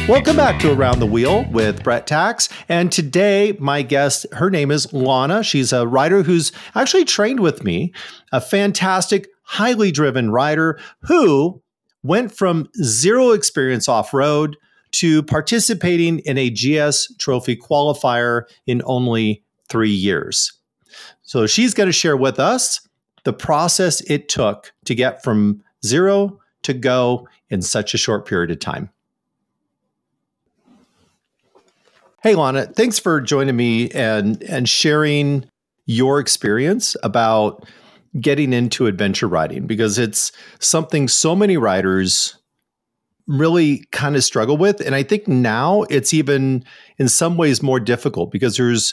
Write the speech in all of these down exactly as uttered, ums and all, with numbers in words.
Welcome back to Around the Wheel with Brett Tax. And today, my guest, her name is Lana. She's a rider who's actually trained with me, a fantastic, highly driven rider who went from zero experience off-road to participating in a G S Trophy qualifier in only three years. So she's going to share with us the process it took to get from zero to go in such a short period of time. Hey, Lana, thanks for joining me and, and sharing your experience about getting into adventure riding, because it's something so many riders really kind of struggle with. And I think now it's even in some ways more difficult because there's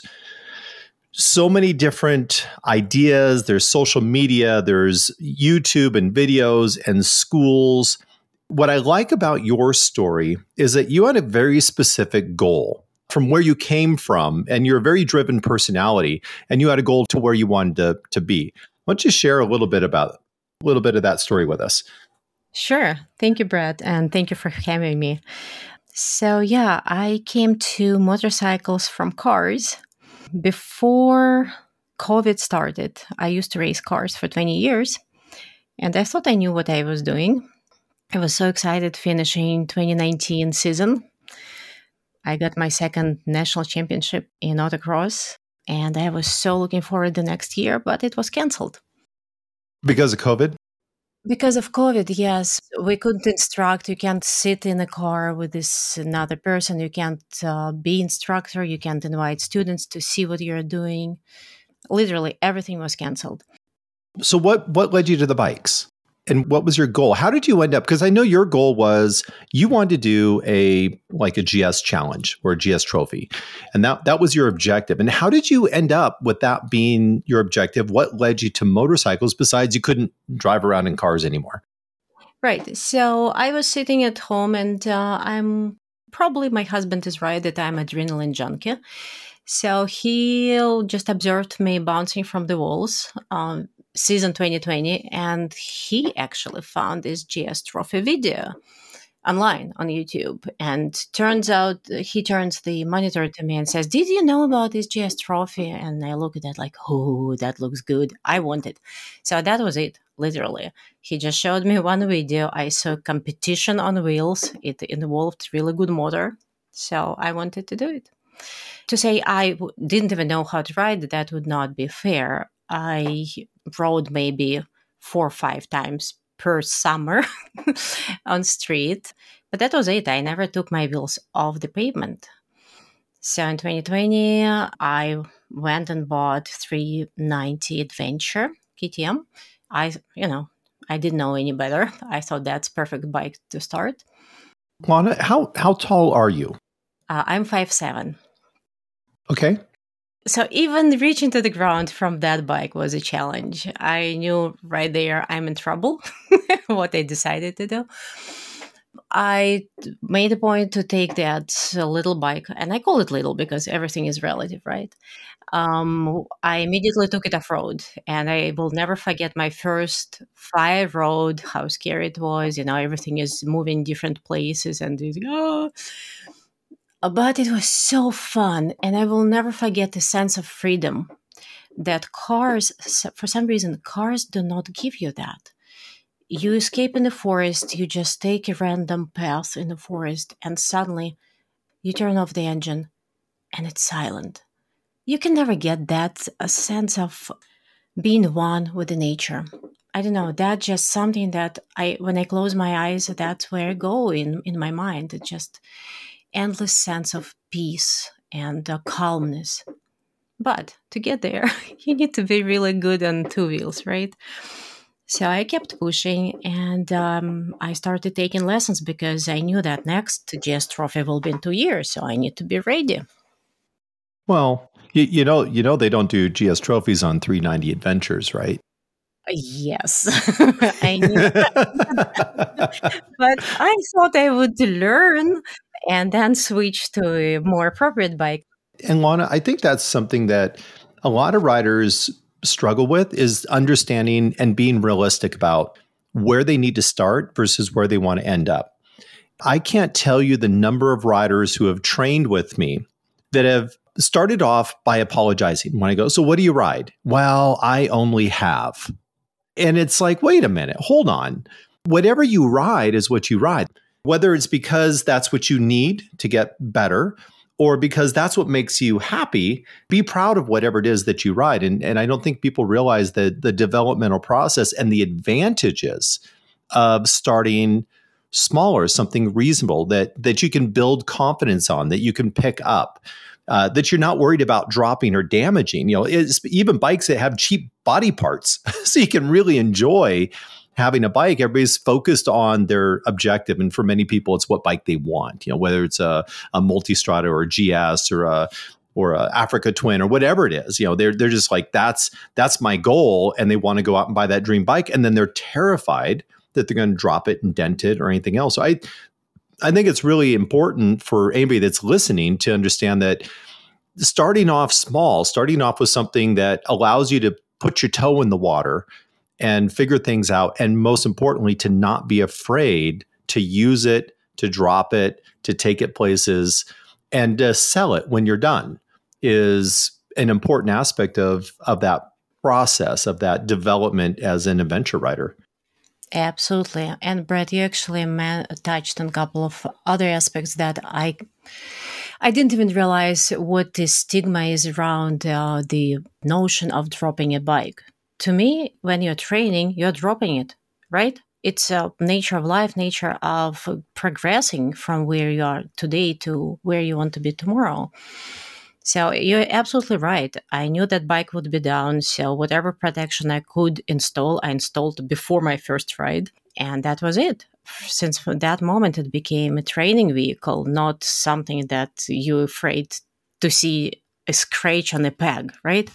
so many different ideas. There's social media, there's YouTube and videos and schools. What I like about your story is that you had a very specific goal from where you came from, and you're a very driven personality, and you had a goal to where you wanted to, to be. Why don't you share a little bit about a little bit of that story with us? Sure. Thank you, Brett, and thank you for having me. So yeah, I came to motorcycles from cars. Before COVID started, I used to race cars for twenty years, and I thought I knew what I was doing. I was so excited finishing twenty nineteen season. I got my second national championship in autocross, and I was so looking forward to the next year, but it was canceled. Because of COVID? Because of COVID, yes. We couldn't instruct. You can't sit in a car with this another person. You can't uh, be instructor. You can't invite students to see what you're doing. Literally, everything was canceled. So what, what led you to the bikes? And what was your goal? How did you end up? Because I know your goal was you wanted to do a like a G S challenge or a G S trophy. And that, that was your objective. And how did you end up with that being your objective? What led you to motorcycles besides you couldn't drive around in cars anymore? Right. So I was sitting at home, and uh, I'm probably my husband is right that I'm adrenaline junkie. So he just observed me bouncing from the walls. Um, season twenty twenty, and he actually found this G S trophy video online on YouTube. And turns out he turns the monitor to me and says, "Did you know about this G S trophy?" And I look at that like, "Oh, that looks good. I want it." So that was it, literally. He just showed me one video. I saw competition on wheels. It involved really good motor. So I wanted to do it. To say I w- didn't even know how to ride, that would not be fair. I rode maybe four or five times per summer on street, but that was it. I never took my wheels off the pavement. So in twenty twenty, I went and bought three ninety Adventure K T M. I, you know, I didn't know any better. I thought that's perfect bike to start. Lana, how how tall are you? Uh, I'm five seven. Okay. So even reaching to the ground from that bike was a challenge. I knew right there I'm in trouble, what I decided to do. I made a point to take that little bike, and I call it little because everything is relative, right? Um, I immediately took it off-road, and I will never forget my first five road, how scary it was. You know, everything is moving different places, and it's, oh. But it was so fun, and I will never forget the sense of freedom that cars, for some reason, cars do not give you that. You escape in the forest, you just take a random path in the forest, and suddenly you turn off the engine, and it's silent. You can never get that a sense of being one with the nature. I don't know, that's just something that I, when I close my eyes, that's where I go in, in my mind. It's just endless sense of peace and uh, calmness. But to get there, you need to be really good on two wheels, right? So I kept pushing, and um, I started taking lessons because I knew that next G S Trophy will be in two years, so I need to be ready. Well, you, you know, you know they don't do G S trophies on three ninety Adventures, right? Yes, I knew that. But I thought I would learn and then switch to a more appropriate bike. And Lana, I think that's something that a lot of riders struggle with is understanding and being realistic about where they need to start versus where they want to end up. I can't tell you the number of riders who have trained with me that have started off by apologizing when I go, so what do you ride? Well, I only have. And it's like, wait a minute, hold on. Whatever you ride is what you ride, whether it's because that's what you need to get better or because that's what makes you happy. Be proud of whatever it is that you ride. And, and I don't think people realize that the developmental process and the advantages of starting smaller, something reasonable that that you can build confidence on, that you can pick up, uh, that you're not worried about dropping or damaging. You know, it's even bikes that have cheap body parts, so you can really enjoy having a bike. Everybody's focused on their objective, and for many people, it's what bike they want. You know, whether it's a a Multistrada or a G S or a or a Africa Twin or whatever it is. You know, they're they're just like that's that's my goal, and they want to go out and buy that dream bike, and then they're terrified that they're going to drop it and dent it or anything else. So I, I think it's really important for anybody that's listening to understand that starting off small, starting off with something that allows you to put your toe in the water and figure things out. And most importantly, to not be afraid to use it, to drop it, to take it places and to sell it when you're done is an important aspect of, of that process, of that development as an adventure rider. Absolutely. And Brett, you actually man- touched on a couple of other aspects that I I didn't even realize what the stigma is around uh, the notion of dropping a bike. To me, when you're training, you're dropping it, right? It's a nature of life, nature of progressing from where you are today to where you want to be tomorrow. So you're absolutely right. I knew that bike would be down, so whatever protection I could install, I installed before my first ride, and that was it. Since from that moment, it became a training vehicle, not something that you're afraid to see a scratch on a peg, right?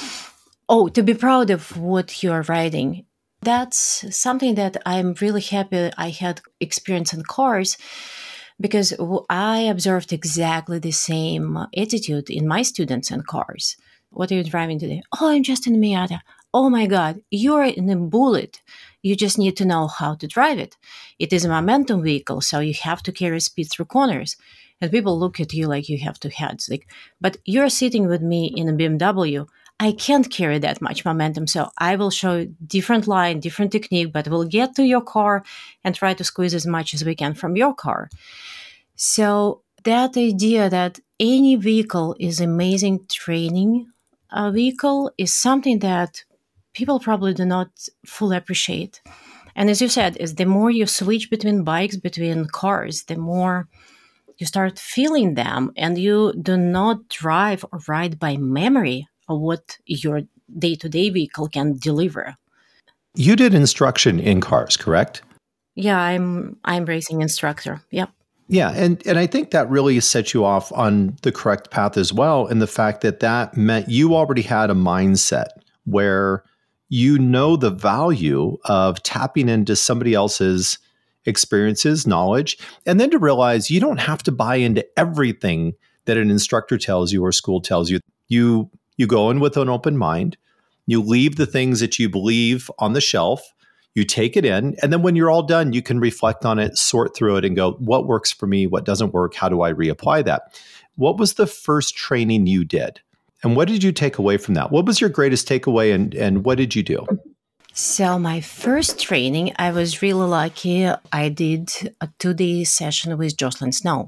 Oh, to be proud of what you're riding. That's something that I'm really happy I had experience in cars, because I observed exactly the same attitude in my students and cars. What are you driving today? Oh, I'm just in a Miata. Oh my God, you're in a Bullet. You just need to know how to drive it. It is a momentum vehicle, so you have to carry speed through corners. And people look at you like you have two heads. Like, but you're sitting with me in a B M W. I can't carry that much momentum, so I will show different line, different technique, but we'll get to your car and try to squeeze as much as we can from your car. So that idea that any vehicle is amazing training uh, vehicle is something that people probably do not fully appreciate. And as you said, is the more you switch between bikes, between cars, the more you start feeling them, and you do not drive or ride by memory of what your day-to-day vehicle can deliver. You did instruction in cars, correct? Yeah, I'm I'm racing instructor. Yep. Yeah, and and I think that really set you off on the correct path as well, in the fact that that meant you already had a mindset where you know the value of tapping into somebody else's experiences, knowledge, and then to realize you don't have to buy into everything that an instructor tells you or school tells you. You you go in with an open mind. You leave the things that you believe on the shelf. You take it in, and then when you're all done, you can reflect on it, sort through it, and go, what works for me? What doesn't work? How do I reapply that? What was the first training you did? And what did you take away from that? What was your greatest takeaway, and, and what did you do? So my first training, I was really lucky. I did a two-day session with Jocelyn Snow.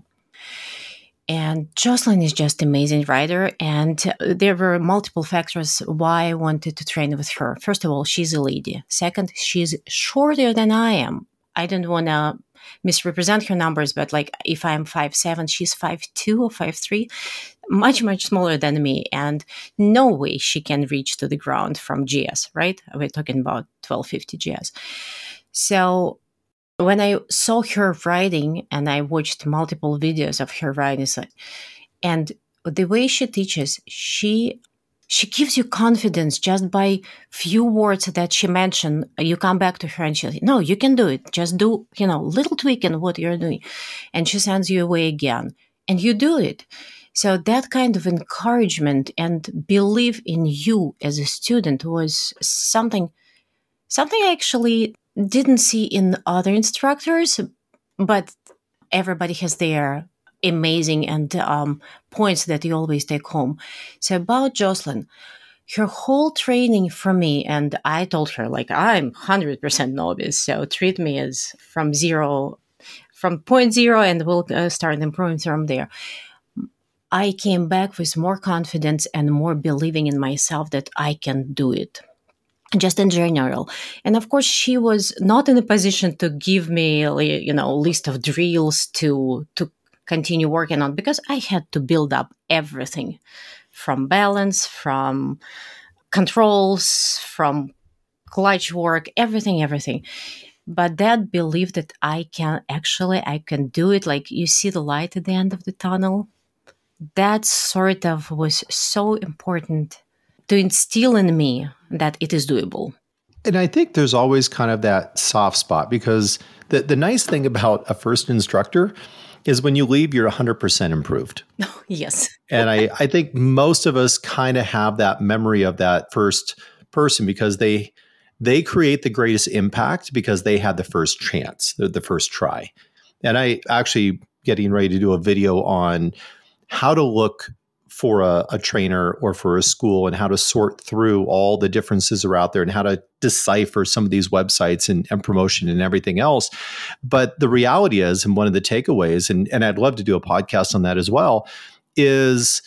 And Jocelyn is just an amazing rider, and there were multiple factors why I wanted to train with her. First of all, she's a lady. Second, she's shorter than I am. I don't want to misrepresent her numbers, but like if I'm five seven, she's five two or five three, much, much smaller than me. And no way she can reach to the ground from G S, right? We're talking about twelve fifty G S. So when I saw her riding, and I watched multiple videos of her riding, and the way she teaches, she she gives you confidence just by few words that she mentioned. You come back to her and she'll say, no, you can do it. Just do, you know, little tweak in what you're doing. And she sends you away again, and you do it. So that kind of encouragement and belief in you as a student was something, something I actually didn't see in other instructors, but everybody has their amazing and um, points that you always take home. So about Jocelyn, her whole training for me, and I told her, like, I'm one hundred percent novice, so treat me as from zero, from point zero, and we'll uh, start improving from there. I came back with more confidence and more believing in myself that I can do it, just in general. And of course, she was not in a position to give me, you know, a list of drills to to continue working on, because I had to build up everything from balance, from controls, from clutch work, everything, everything. But that belief that I can actually, I can do it, like you see the light at the end of the tunnel, that sort of was so important to instill in me that it is doable. And I think there's always kind of that soft spot, because the, the nice thing about a first instructor is when you leave, you're one hundred percent improved. Yes. And I, I think most of us kind of have that memory of that first person, because they they create the greatest impact because they had the first chance, the, the first try. And I actually getting ready to do a video on how to look for a, a trainer or for a school, and how to sort through all the differences are out there, and how to decipher some of these websites and, and promotion and everything else. But the reality is, and one of the takeaways, and, and I'd love to do a podcast on that as well, is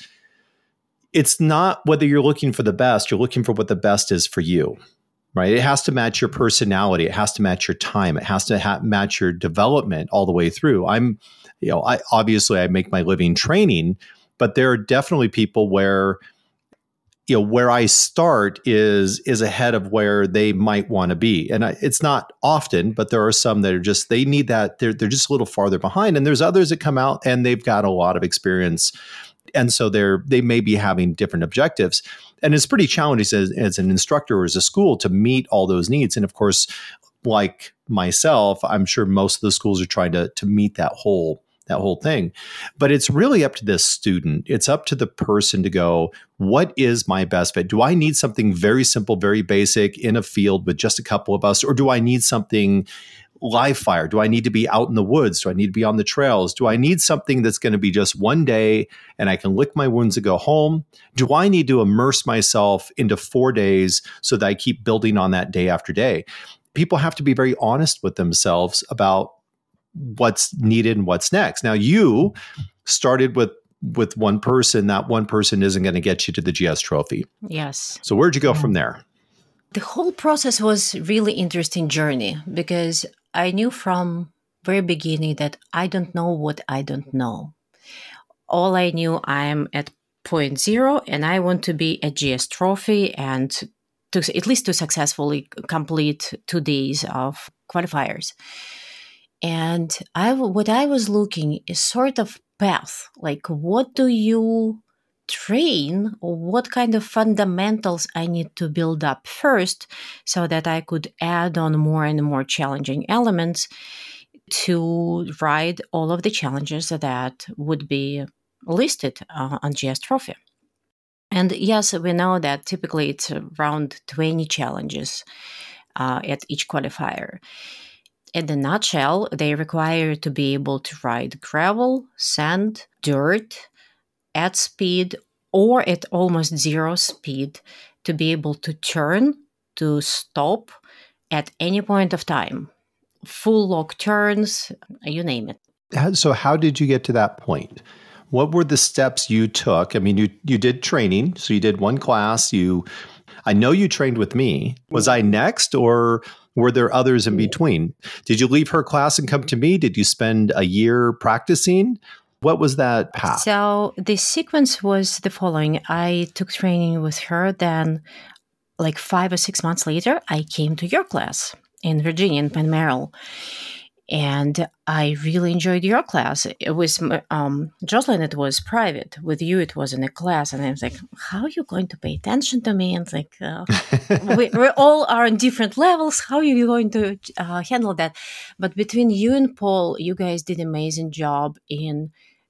it's not whether you're looking for the best, you're looking for what the best is for you, right? It has to match your personality. It has to match your time. It has to ha- match your development all the way through. I'm, you know, I obviously I make my living training, but there are definitely people where, you know, where I start is is ahead of where they might want to be. And I, it's not often, but there are some that are just, they need that. They're, they're just a little farther behind. And there's others that come out and they've got a lot of experience. And so they're, they may be having different objectives. And it's pretty challenging as, as an instructor or as a school to meet all those needs. And of course, like myself, I'm sure most of the schools are trying to, to meet that whole that whole thing. But it's really up to the student. It's up to the person to go, what is my best fit? Do I need something very simple, very basic in a field with just a couple of us? Or do I need something live fire? Do I need to be out in the woods? Do I need to be on the trails? Do I need something that's going to be just one day and I can lick my wounds and go home? Do I need to immerse myself into four days so that I keep building on that day after day? People have to be very honest with themselves about what's needed and what's next. Now, you started with with one person. That one person isn't going to get you to the G S trophy. Yes. So where'd you go from there? The whole process was really interesting journey, because I knew from very beginning that I don't know what I don't know. All I knew, I'm at point zero and I want to be a G S trophy, and to at least to successfully complete two days of qualifiers. And I, what I was looking is sort of path, like what do you train, or what kind of fundamentals I need to build up first so that I could add on more and more challenging elements to ride all of the challenges that would be listed uh, on G S Trophy. And yes, we know that typically it's around twenty challenges uh, at each qualifier. In the nutshell, they require you to be able to ride gravel, sand, dirt at speed or at almost zero speed, to be able to turn, to stop at any point of time. Full lock turns, you name it. So how did you get to that point? What were the steps you took? I mean, you you did training, so you did one class. You, I know you trained with me. Was I next, or were there others in between? Did you leave her class and come to me? Did you spend a year practicing? What was that path? So the sequence was the following. I took training with her. Then, like five or six months later, I came to your class in Virginia, in Penn Merrill. And I really enjoyed your class. It was, um, Jocelyn, it was private. With you, it was in a class. And I was like, how are you going to pay attention to me? And it's like, uh, we, we all are on different levels. How are you going to uh, handle that? But between you and Paul, you guys did an amazing job in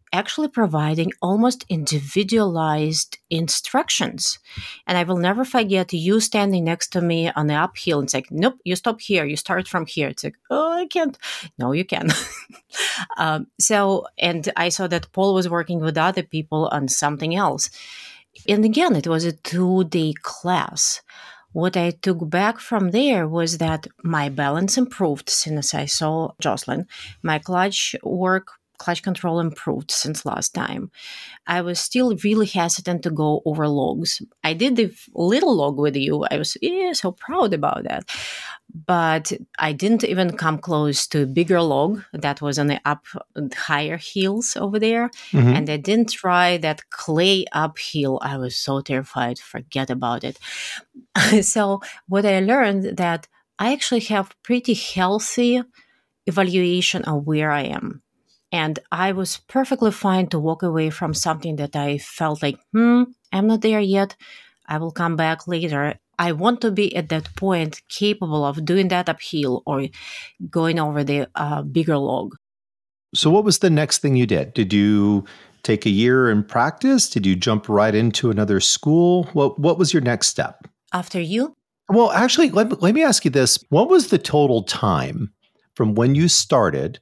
actually providing almost individualized instructions. And I will never forget you standing next to me on the uphill and it's like, nope, you stop here, you start from here. It's like, oh, I can't. No, you can. um, so, and I saw that Paul was working with other people on something else. And again, it was a two-day class. What I took back from there was that my balance improved since I saw Jocelyn. My clutch work, clutch control improved since last time. I was still really hesitant to go over logs. I did the little log with you. I was yeah, so proud about that. But I didn't even come close to a bigger log that was on the up higher hills over there. Mm-hmm. And I didn't try that clay uphill. I was so terrified. Forget about it. So what I learned that I actually have pretty healthy evaluation of where I am. And I was perfectly fine to walk away from something that I felt like, hmm, I'm not there yet. I will come back later. I want to be at that point capable of doing that uphill or going over the uh, bigger log. So what was the next thing you did? Did you take a year in practice? Did you jump right into another school? What What was your next step? After you? Well, actually, let, let me ask you this. What was the total time from when you started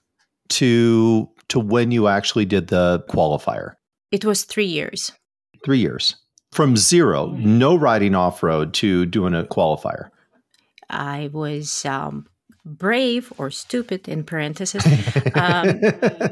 to to when you actually did the qualifier? It was three years. Three years. From zero, no riding off-road, to doing a qualifier. I was um, brave or stupid, in parentheses. um,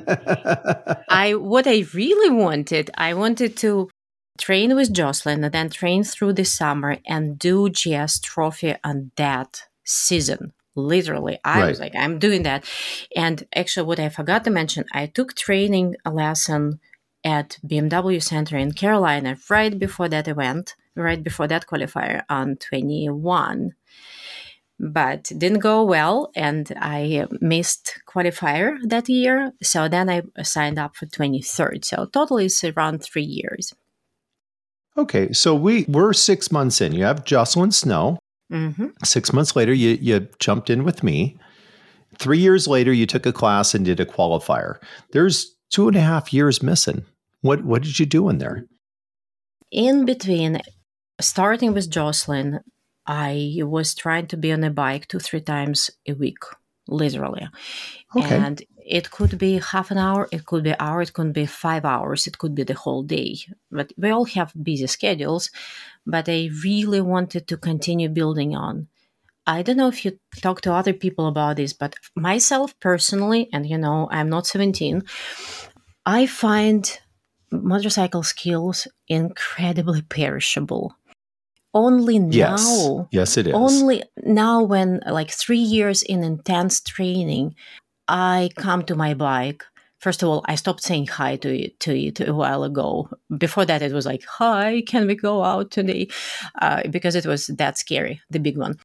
I what I really wanted, I wanted to train with Jocelyn and then train through the summer and do G S Trophy on that season. Literally, I right. was like, I'm doing that. And actually, what I forgot to mention, I took training a lesson at B M W Center in Carolina right before that event, right before that qualifier on twenty-one. But didn't go well, and I missed qualifier that year. So then I signed up for twenty-third. So totally it's around three years. Okay, so we, we're six months in. You have Jocelyn Snow. Mm-hmm. Six months later, you, you jumped in with me. Three years later, you took a class and did a qualifier. There's two and a half years missing. What what did you do in there? In between, starting with Jocelyn, I was trying to be on a bike two, three times a week, literally. Okay. And it could be half an hour, it could be an hour, it could be five hours, it could be the whole day. But we all have busy schedules, but I really wanted to continue building on. I don't know if you talk to other people about this, but myself personally, and you know, I'm not seventeen, I find motorcycle skills incredibly perishable. Only yes. now, yes, it is. Only now, when like three years in intense training, I come to my bike. First of all, I stopped saying hi to it, to it a while ago. Before that, it was like, hi, can we go out today? Uh, because it was that scary, the big one.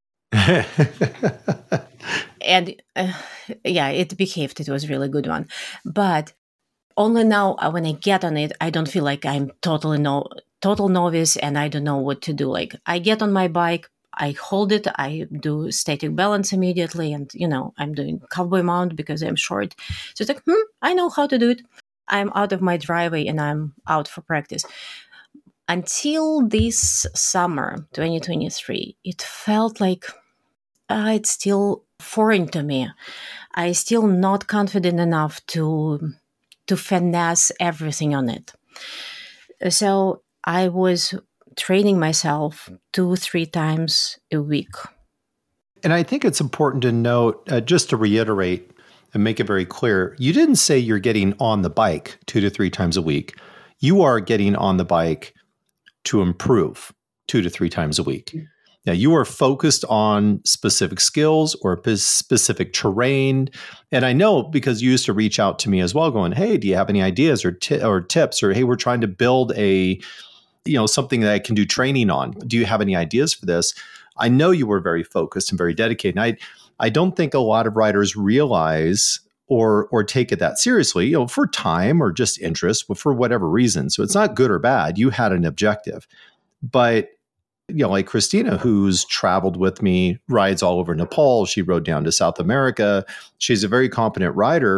And uh, yeah, it behaved. It was a really good one. But only now, uh, when I get on it, I don't feel like I'm totally no, total novice and I don't know what to do. Like, I get on my bike, I hold it, I do static balance immediately, and, you know, I'm doing cowboy mount because I'm short. So it's like, hmm, I know how to do it. I'm out of my driveway and I'm out for practice. Until this summer, twenty twenty-three, it felt like uh, it's still foreign to me. I still not confident enough to to finesse everything on it. So I was training myself two, three times a week. And I think it's important to note, uh, just to reiterate and make it very clear, you didn't say you're getting on the bike two to three times a week. You are getting on the bike to improve two to three times a week. Now, you are focused on specific skills or specific terrain. And I know because you used to reach out to me as well going, hey, do you have any ideas or t- or tips? Or, hey, we're trying to build a, you know, something that I can do training on. Do you have any ideas for this? I know you were very focused and very dedicated. And I, I don't think a lot of riders realize or or take it that seriously, you know, for time or just interest, for whatever reason. So it's not good or bad. You had an objective. But you know, like Christina, who's traveled with me, rides all over Nepal. She rode down to South America. She's a very competent rider.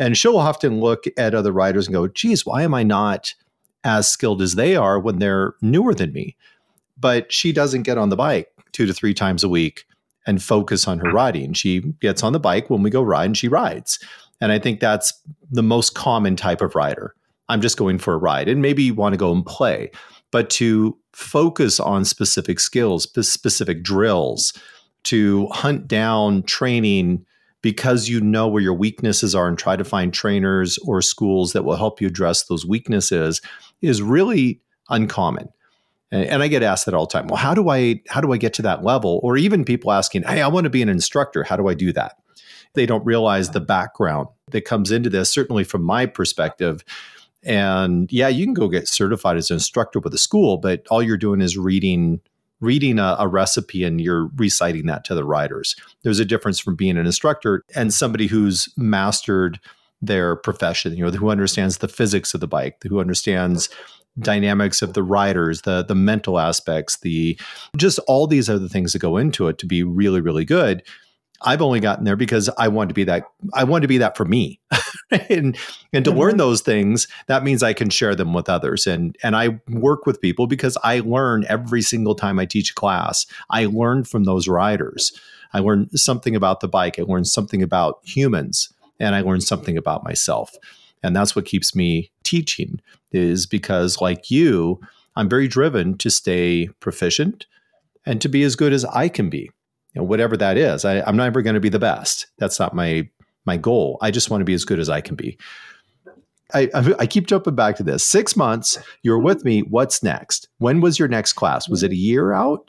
And she'll often look at other riders and go, geez, why am I not as skilled as they are when they're newer than me? But she doesn't get on the bike two to three times a week and focus on her riding. She gets on the bike when we go ride and she rides. And I think that's the most common type of rider. I'm just going for a ride, and maybe you want to go and play, but to focus on specific skills, specific drills, to hunt down training because you know where your weaknesses are and try to find trainers or schools that will help you address those weaknesses is really uncommon. And, and I get asked that all the time. Well, how do I how do I get to that level? Or even people asking, hey, I want to be an instructor. How do I do that? They don't realize the background that comes into this, certainly from my perspective. And yeah, you can go get certified as an instructor with a school, but all you're doing is reading reading a, a recipe and you're reciting that to the riders. There's a difference from being an instructor and somebody who's mastered their profession, you know, who understands the physics of the bike, who understands dynamics of the riders, the the mental aspects, the just all these other things that go into it to be really, really good. I've only gotten there because I want to be that. I want to be that for me, and and to mm-hmm. learn those things. That means I can share them with others, and and I work with people because I learn every single time I teach a class. I learn from those riders. I learn something about the bike. I learn something about humans, and I learn something about myself. And that's what keeps me teaching. Is because, like you, I'm very driven to stay proficient and to be as good as I can be. You know, whatever that is, I, I'm never going to be the best. That's not my my goal. I just want to be as good as I can be. I, I, I keep jumping back to this. Six months, you're with me. What's next? When was your next class? Was it a year out?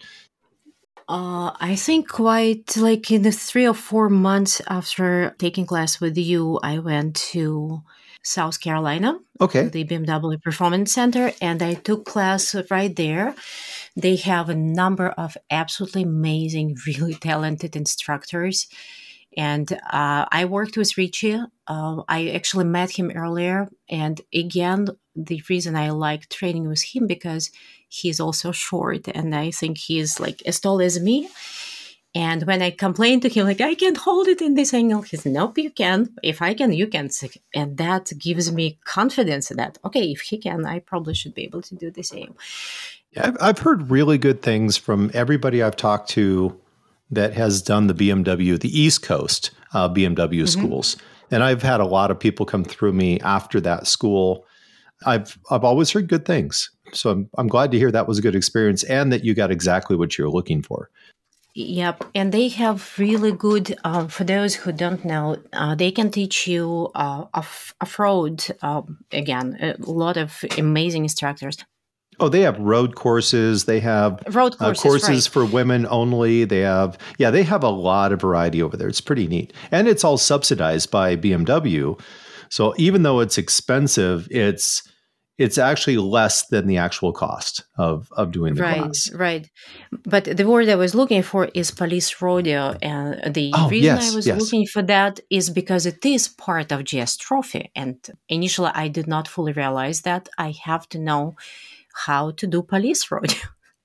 Uh, I think quite like in the three or four months after taking class with you, I went to South Carolina, okay, to the B M W Performance Center, and I took class right there. They have a number of absolutely amazing, really talented instructors. And uh, I worked with Richie. Uh, I actually met him earlier. And again, the reason I like training with him because he's also short. And I think he's like as tall as me. And when I complained to him, like, I can't hold it in this angle, he said, nope, you can. If I can, you can. And that gives me confidence that, okay, if he can, I probably should be able to do the same. Yeah, I've, I've heard really good things from everybody I've talked to that has done the B M W, the East Coast uh, B M W mm-hmm. schools. And I've had a lot of people come through me after that school. I've I've always heard good things. So I'm I'm glad to hear that was a good experience and that you got exactly what you're looking for. Yep. And they have really good, um, for those who don't know, uh, they can teach you uh, off, off-road. Uh, again, a lot of amazing instructors. Oh, they have road courses. They have road courses, uh, courses right. for women only. They have, yeah, they have a lot of variety over there. It's pretty neat. And it's all subsidized by B M W. So even though it's expensive, it's it's actually less than the actual cost of, of doing the right, class. Right. But the word I was looking for is police rodeo. And the oh, reason yes, I was yes. looking for that is because it is part of G S Trophy. And initially, I did not fully realize that. I have to know how to do police rodeo.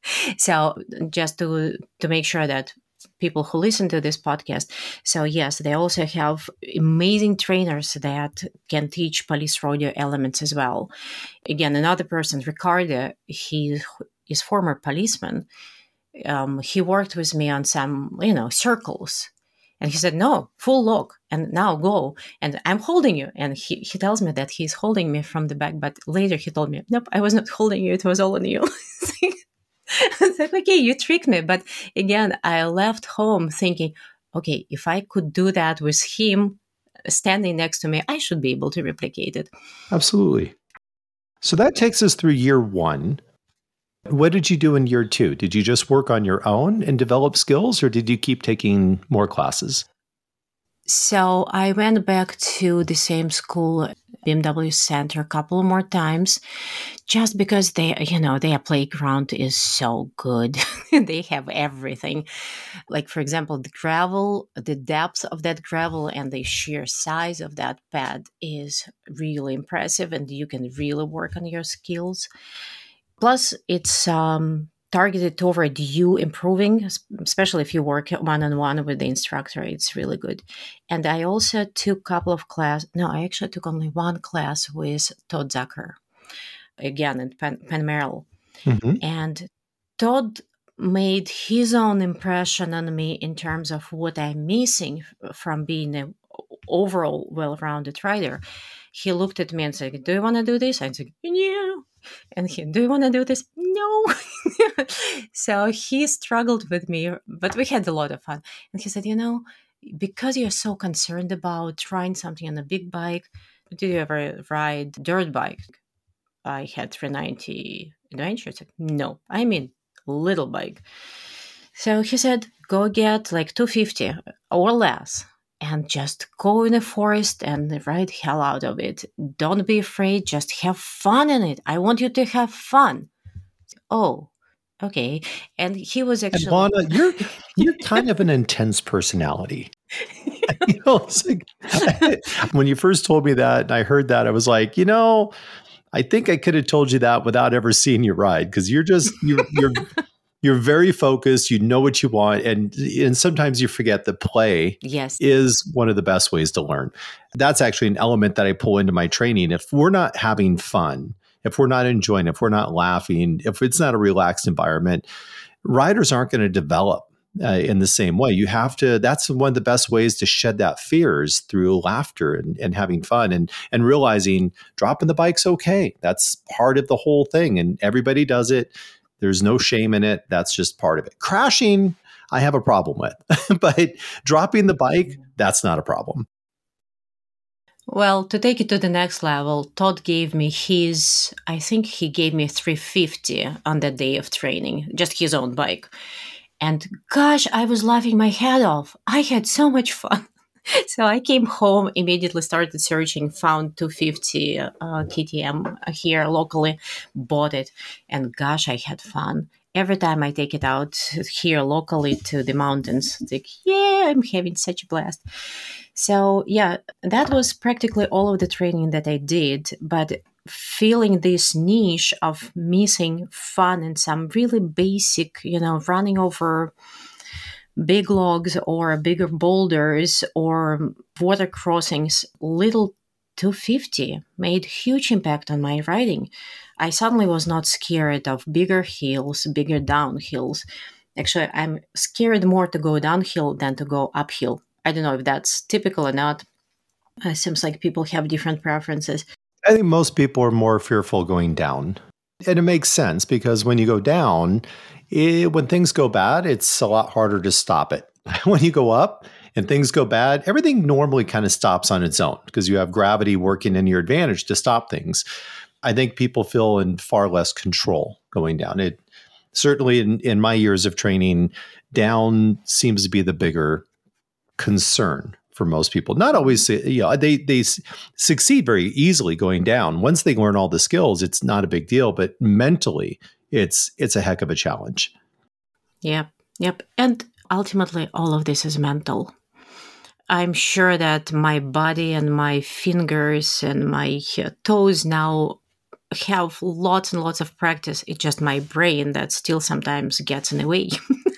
So just to to make sure that people who listen to this podcast, so yes, they also have amazing trainers that can teach police rodeo elements as well. Again, another person, Ricardo, he is former policeman. Um, he worked with me on some, you know, circles. And he said, no, full lock, and now go. And I'm holding you. And he, he tells me that he's holding me from the back. But later he told me, nope, I was not holding you. It was all on you. It's like, okay, you tricked me. But again, I left home thinking, okay, if I could do that with him standing next to me, I should be able to replicate it. Absolutely. So that takes us through year one. What did you do in year two? Did you just work on your own and develop skills, or did you keep taking more classes? So I went back to the same school, B M W Center, a couple more times, just because they, you know, their playground is so good. They have everything. Like, for example, the gravel, the depth of that gravel and the sheer size of that pad is really impressive, and you can really work on your skills. Plus, it's um, targeted toward you improving, especially if you work one-on-one with the instructor. It's really good. And I also took a couple of classes. No, I actually took only one class with Todd Zucker, again, in Penn, Penn Merrill. Mm-hmm. And Todd made his own impression on me in terms of what I'm missing from being an overall well-rounded rider. He looked at me and said, do you want to do this? I said, yeah. And he, do you want to do this? No. So he struggled with me, but we had a lot of fun. And he said, you know, because you're so concerned about trying something on a big bike, did you ever ride dirt bike? I had three ninety Adventure. I said, no, I mean little bike. So he said, go get like two fifty or less and just go in the forest and ride hell out of it. Don't be afraid. Just have fun in it. I want you to have fun. Oh, okay. And he was actually... And Lana, you're, you're kind of an intense personality. You know, it's like, when you first told me that and I heard that, I was like, you know, I think I could have told you that without ever seeing you ride, because you're just, you're, you're You're very focused. You know what you want. And, and sometimes you forget that play yes. is one of the best ways to learn. That's actually an element that I pull into my training. If we're not having fun, if we're not enjoying, if we're not laughing, if it's not a relaxed environment, riders aren't going to develop uh, in the same way. You have to, that's one of the best ways to shed that fears through laughter and, and having fun and, and realizing dropping the bike's okay. That's part of the whole thing. And everybody does it. There's no shame in it. That's just part of it. Crashing, I have a problem with. But dropping the bike, that's not a problem. Well, to take it to the next level, Todd gave me his, I think he gave me three fifty on that day of training, just his own bike. And gosh, I was laughing my head off. I had so much fun. So I came home, immediately started searching, found two fifty uh, K T M here locally, bought it, and gosh, I had fun. Every time I take it out here locally to the mountains, it's like, yeah, I'm having such a blast. So yeah, that was practically all of the training that I did, but feeling this niche of missing fun and some really basic, you know, running over big logs or bigger boulders or water crossings, little two fifty made huge impact on my riding. I suddenly was not scared of bigger hills, bigger downhills. Actually, I'm scared more to go downhill than to go uphill. I don't know if that's typical or not. It seems like people have different preferences. I think most people are more fearful going down. And it makes sense because when you go down, It, when things go bad, it's a lot harder to stop it. When you go up and things go bad, everything normally kind of stops on its own because you have gravity working in your advantage to stop things. I think people feel in far less control going down. It certainly in, in my years of training, down seems to be the bigger concern for most people. Not always, you know, they they succeed very easily going down. Once they learn all the skills, it's not a big deal, but mentally, it's it's a heck of a challenge. Yep, yep. And ultimately, all of this is mental. I'm sure that my body and my fingers and my toes now have lots and lots of practice. It's just my brain that still sometimes gets in the way.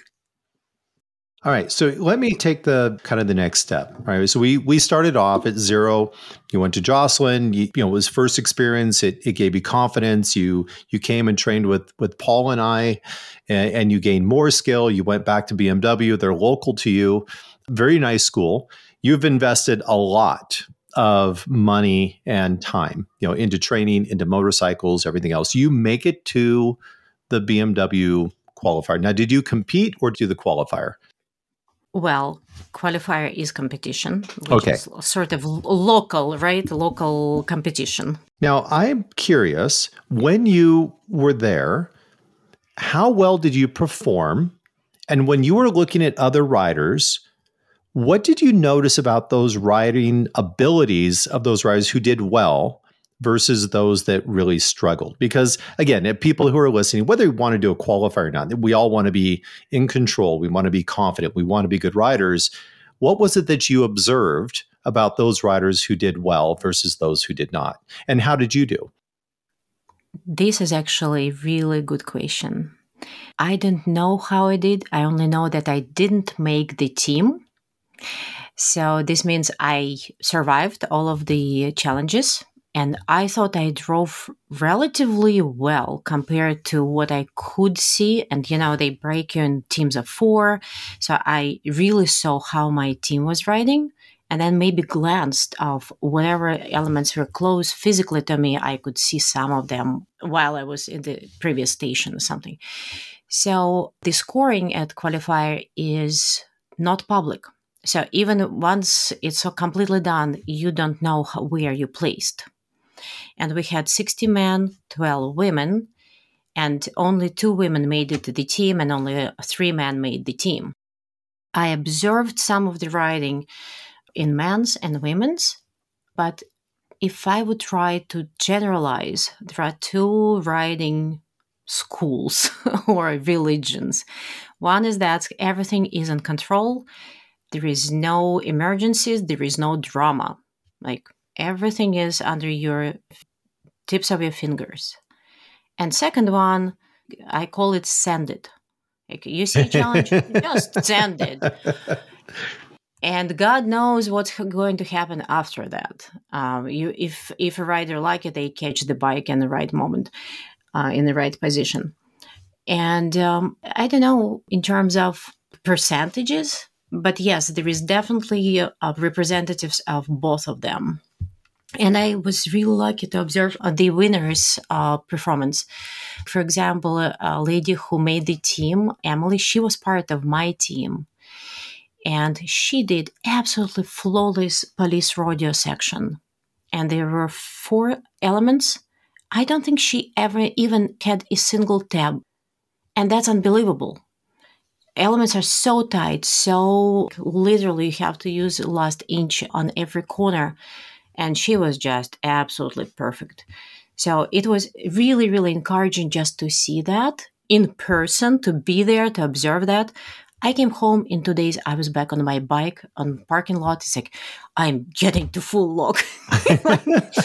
All right. So let me take the kind of the next step. Right. So we we started off at zero. You went to Jocelyn. You, you know, it was first experience. It it gave you confidence. You you came and trained with with Paul and I, and, and you gained more skill. You went back to B M W. They're local to you. Very nice school. You've invested a lot of money and time, you know, into training, into motorcycles, everything else. You make it to the B M W qualifier. Now, did you compete or do the qualifier? Well, qualifier is competition, which okay. is sort of local, right? Local competition. Now, I'm curious, when you were there, how well did you perform? And when you were looking at other riders, what did you notice about those riding abilities of those riders who did well versus those that really struggled? Because again, people who are listening, whether you want to do a qualifier or not, we all want to be in control. We want to be confident. We want to be good riders. What was it that you observed about those riders who did well versus those who did not? And how did you do? This is actually a really good question. I don't know how I did. I only know that I didn't make the team. So this means I survived all of the challenges, and I thought I drove relatively well compared to what I could see. And, you know, they break you in teams of four. So I really saw how my team was riding, and then maybe glanced of whatever elements were close physically to me. I could see some of them while I was in the previous station or something. So the scoring at qualifier is not public. So even once it's completely done, you don't know how, where you placed. And we had sixty men, twelve women, and only two women made it to the team, and only three men made the team. I observed some of the riding in men's and women's, but if I would try to generalize, there are two riding schools or religions. One is that everything is in control. There is no emergencies. There is no drama. Like everything is under your tips of your fingers. And second one, I call it send it. Like you see a challenge, just send it. And God knows what's going to happen after that. Um, you, if if a rider like it, they catch the bike in the right moment, uh, in the right position. And um, I don't know in terms of percentages, but yes, there is definitely uh, representatives of both of them. And I was really lucky to observe uh, the winner's uh, performance. For example, a, a lady who made the team, Emily, she was part of my team. And she did absolutely flawless police rodeo section. And there were four elements. I don't think she ever even had a single tab. And that's unbelievable. Elements are so tight, so literally you have to use the last inch on every corner. And she was just absolutely perfect. So it was really, really encouraging just to see that in person, to be there, to observe that. I came home in two days. I was back on my bike on the parking lot. It's like, I'm getting to full lock. Like,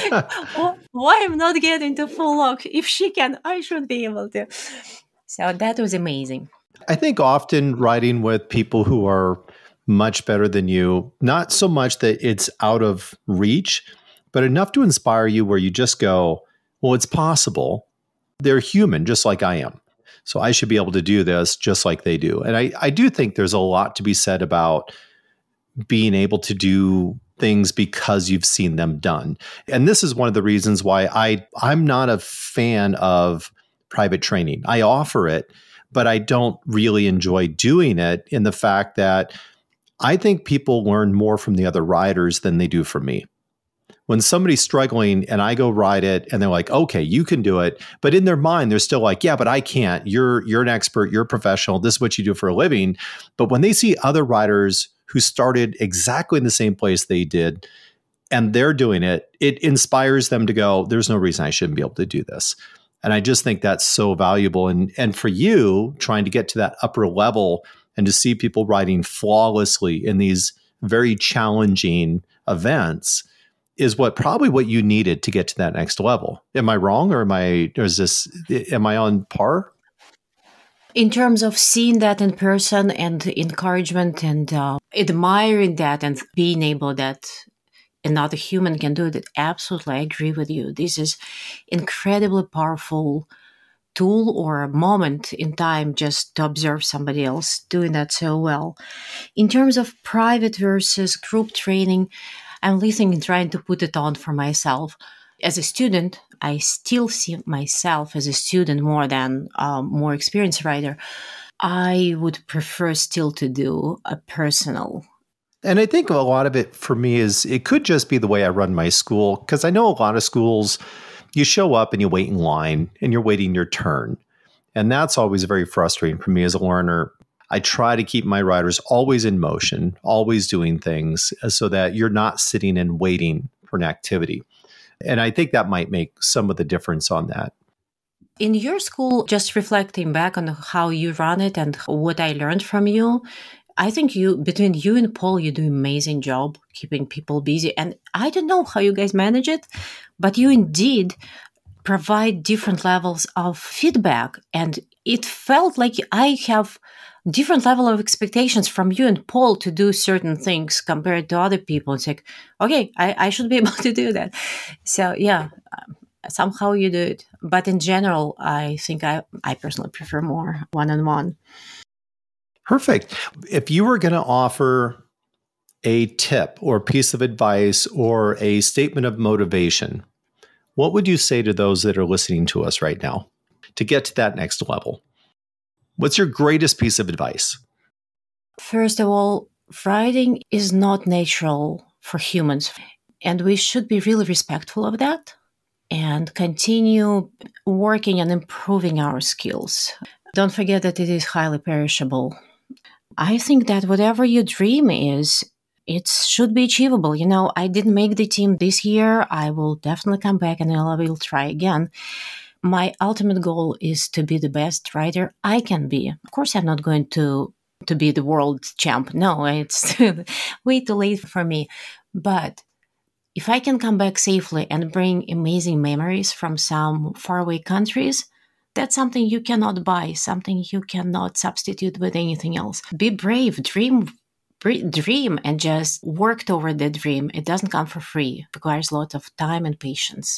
why am I not getting to full lock? If she can, I should be able to. So that was amazing. I think often riding with people who are much better than you, not so much that it's out of reach, but enough to inspire you where you just go, well, it's possible. They're human, just like I am. So I should be able to do this just like they do. And I, I do think there's a lot to be said about being able to do things because you've seen them done. And this is one of the reasons why I, I'm not a fan of private training. I offer it, but I don't really enjoy doing it in the fact that I think people learn more from the other riders than they do from me. When somebody's struggling and I go ride it and they're like, okay, you can do it. But in their mind, they're still like, yeah, but I can't. You're you're an expert. You're a professional. This is what you do for a living. But when they see other riders who started exactly in the same place they did and they're doing it, it inspires them to go, there's no reason I shouldn't be able to do this. And I just think that's so valuable. And, and for you, trying to get to that upper level and to see people riding flawlessly in these very challenging events is what probably what you needed to get to that next level. Am I wrong, or am I, or is this, am I on par? In terms of seeing that in person and encouragement and uh, admiring that and being able that another human can do it, absolutely, I agree with you. This is incredibly powerful tool or a moment in time just to observe somebody else doing that so well. In terms of private versus group training, I'm listening and trying to put it on for myself. As a student, I still see myself as a student more than a um, more experienced rider. I would prefer still to do a personal. And I think a lot of it for me is it could just be the way I run my school, because I know a lot of schools, you show up and you wait in line and you're waiting your turn. And that's always very frustrating for me as a learner. I try to keep my riders always in motion, always doing things so that you're not sitting and waiting for an activity. And I think that might make some of the difference on that. In your school, just reflecting back on how you run it and what I learned from you, I think you, between you and Paul, you do an amazing job keeping people busy. And I don't know how you guys manage it, but you indeed provide different levels of feedback. And it felt like I have different level of expectations from you and Paul to do certain things compared to other people. It's like, okay, I, I should be able to do that. So yeah, um, somehow you do it. But in general, I think I, I personally prefer more one-on-one. Perfect. If you were going to offer a tip or piece of advice or a statement of motivation, what would you say to those that are listening to us right now to get to that next level? What's your greatest piece of advice? First of all, writing is not natural for humans, and we should be really respectful of that and continue working and improving our skills. Don't forget that it is highly perishable. I think that whatever your dream is, it should be achievable. You know, I didn't make the team this year. I will definitely come back and I will try again. My ultimate goal is to be the best writer I can be. Of course, I'm not going to, to be the world champ. No, it's way too late for me. But if I can come back safely and bring amazing memories from some faraway countries, that's something you cannot buy, something you cannot substitute with anything else. Be brave, dream, dream, and just work toward the dream. It doesn't come for free. It requires a lot of time and patience.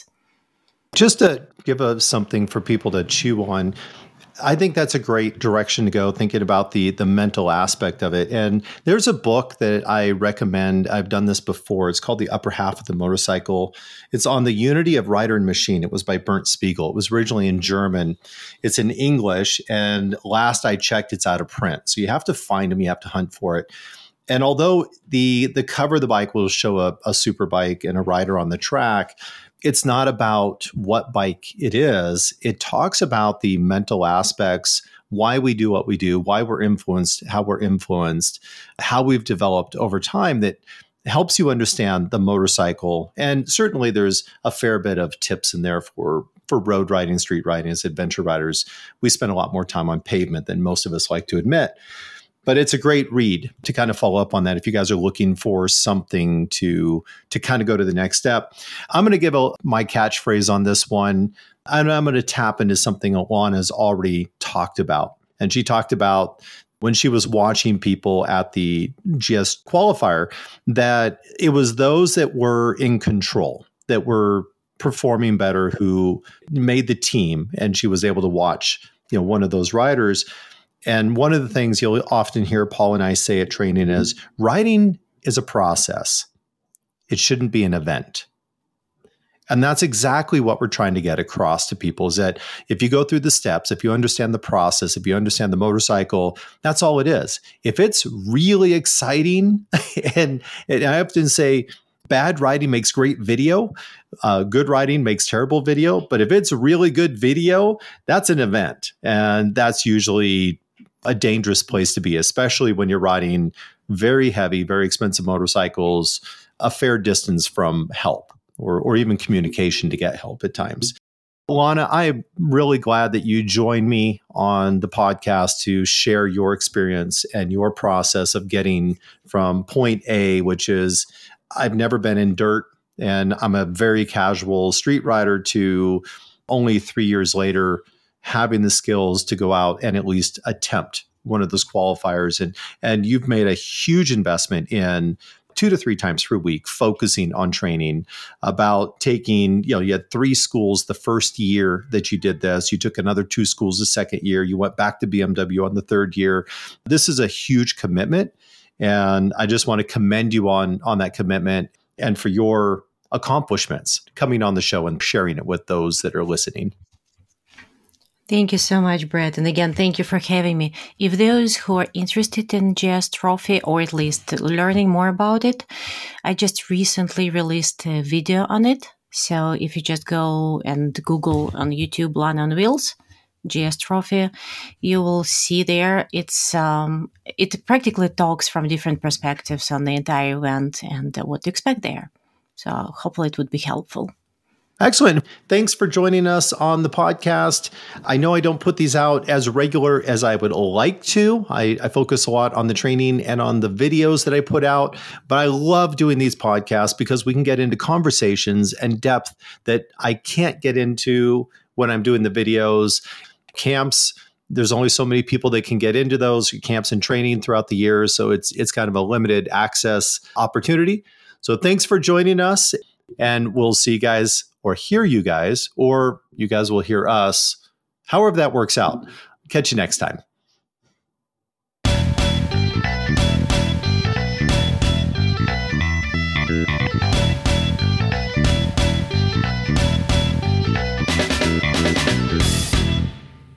Just to give us something for people to chew on, I think that's a great direction to go, thinking about the the mental aspect of it. And there's a book that I recommend. I've done this before. It's called The Upper Half of the Motorcycle. It's on the unity of rider and machine. It was by Bernd Spiegel. It was originally in German. It's in English. And last I checked, it's out of print. So you have to find them. You have to hunt for it. And although the the cover of the bike will show a, a super bike and a rider on the track, it's not about what bike it is. It talks about the mental aspects, why we do what we do, why we're influenced, how we're influenced, how we've developed over time that helps you understand the motorcycle. And certainly there's a fair bit of tips in there for, for road riding, street riding as adventure riders. We spend a lot more time on pavement than most of us like to admit. But it's a great read to kind of follow up on that if you guys are looking for something to, to kind of go to the next step. I'm going to give a, my catchphrase on this one, and I'm going to tap into something Alana's already talked about. And she talked about when she was watching people at the G S qualifier, that it was those that were in control, that were performing better, who made the team. And she was able to watch, you know, one of those riders. And one of the things you'll often hear Paul and I say at training is writing is a process. It shouldn't be an event. And that's exactly what we're trying to get across to people, is that if you go through the steps, if you understand the process, if you understand the motorcycle, that's all it is. If it's really exciting, and, and I often say, bad writing makes great video. Uh, good writing makes terrible video. But if it's really good video, that's an event. And that's usually a dangerous place to be, especially when you're riding very heavy, very expensive motorcycles a fair distance from help or, or even communication to get help at times. Alana, I'm really glad that you joined me on the podcast to share your experience and your process of getting from point A, which is I've never been in dirt and I'm a very casual street rider, to only three years later having the skills to go out and at least attempt one of those qualifiers. And, and you've made a huge investment in two to three times per week, focusing on training, about taking, you know, you had three schools the first year that you did this. You took another two schools the second year. You went back to B M W on the third year. This is a huge commitment. And I just want to commend you on, on that commitment and for your accomplishments coming on the show and sharing it with those that are listening. Thank you so much, Brett. And again, thank you for having me. If those who are interested in G S Trophy, or at least learning more about it, I just recently released a video on it. So if you just go and Google on YouTube Lana on Wheels, G S Trophy, you will see there it's um, it practically talks from different perspectives on the entire event and what to expect there. So hopefully it would be helpful. Excellent. Thanks for joining us on the podcast. I know I don't put these out as regular as I would like to. I, I focus a lot on the training and on the videos that I put out, but I love doing these podcasts because we can get into conversations and depth that I can't get into when I'm doing the videos. Camps, there's only so many people that can get into those camps and training throughout the year. So it's it's kind of a limited access opportunity. So thanks for joining us. And we'll see you guys or hear you guys, or you guys will hear us, however that works out. Catch you next time.